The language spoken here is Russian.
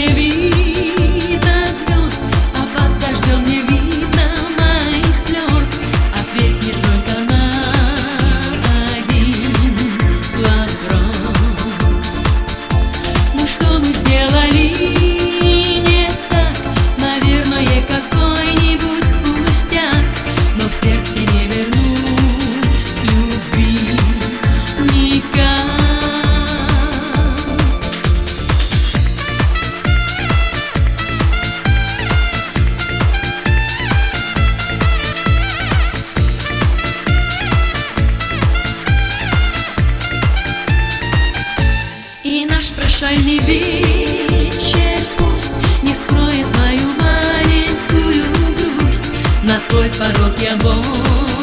не видно звезд, а под дождем не видно моих слез. Ответь мне только на один вопрос. Ну что мы сделали не так? Наверное, какой-нибудь пустяк, но в сердце не вернуть любви никак. И наш прощальный вечер пусть не скроет мою маленькую грусть. На твой порог я